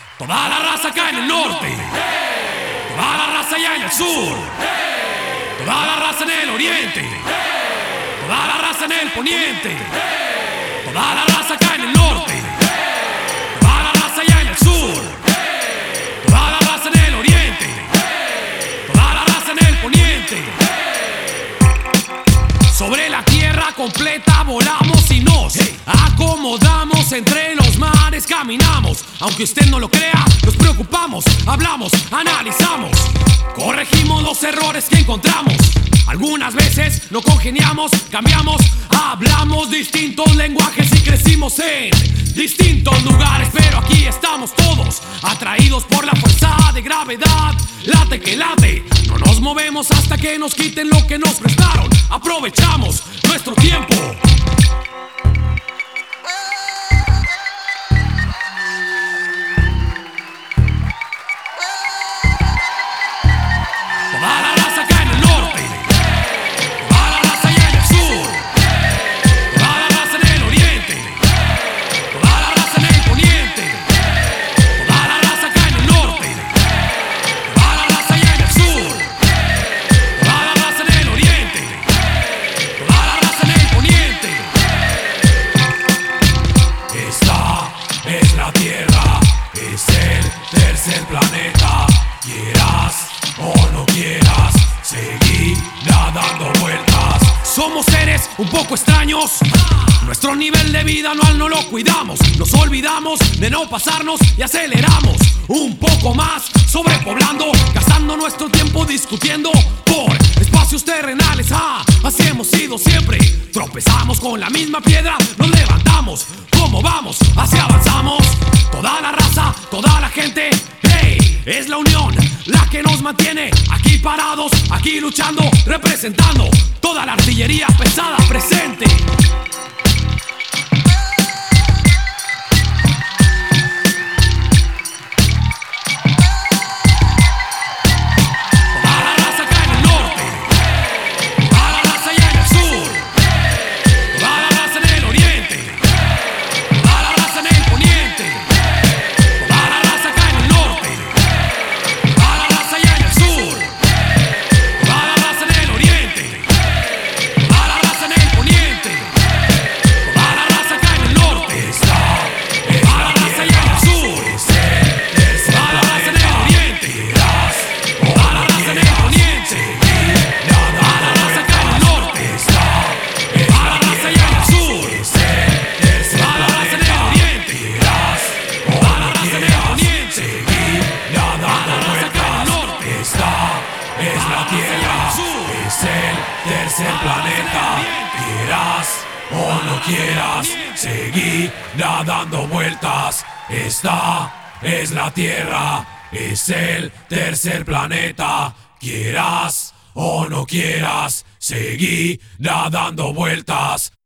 Toda la raza acá en el norte, toda la raza allá en el sur, toda la raza en el oriente, toda la raza en el poniente, toda la raza acá en el norte, toda la raza allá en el sur, toda la raza en el oriente, toda la raza en el poniente. Sobre la tierra completa volamos y nos acomodamos, entre los mares caminamos. Aunque usted no lo crea, nos preocupamos, hablamos, analizamos, corregimos los errores que encontramos. Algunas veces no congeniamos, cambiamos, hablamos distintos lenguajes y crecimos en distintos lugares. Pero aquí estamos todos, atraídos por la fuerza de gravedad. Late que late, no nos movemos hasta que nos quiten lo que nos prestaron. Aprovechamos nuestro tiempo. Toda la raza acá en el norte, toda la raza allá en el sur, toda la raza en el oriente, toda la raza en el poniente, toda la raza acá en el norte, toda la raza allá en el sur, toda la raza en el oriente, toda la raza en el poniente. Esta es la Tierra, es el tercer planeta. Quieras o no quieras, seguirá dando vueltas. Somos seres un poco extraños, nuestro nivel de vida anual no lo cuidamos. Nos olvidamos de no pasarnos y aceleramos un poco más, sobrepoblando, gastando nuestro tiempo discutiendo por espacios terrenales. Así hemos sido siempre, tropezamos con la misma piedra, nos levantamos. ¿Cómo vamos? Así avanzamos. Toda la raza, toda la gente, hey, es la unión la que nos mantiene aquí parados, aquí luchando, representando toda la artillería pesada presente. Toda la raza acá en el norte, toda la raza allá en el sur, toda la raza en el oriente, toda la raza en el poniente, toda la raza acá en el norte, toda la raza allá en el sur, toda la raza en el oriente, toda la raza en el poniente, toda la raza acá en el norte, toda la raza allá en el sur, toda la raza en el oriente, toda la raza en el poniente, toda la raza acá en el norte, toda la raza allá en el sur, toda la raza en el oriente, toda la raza en el poniente, toda la raza acá en el norte. Esta es la Tierra, es el tercer planeta. Quieras o no quieras, seguirá dando vueltas. Esta es la Tierra, es el tercer planeta. Quieras o no quieras, seguirá dando vueltas.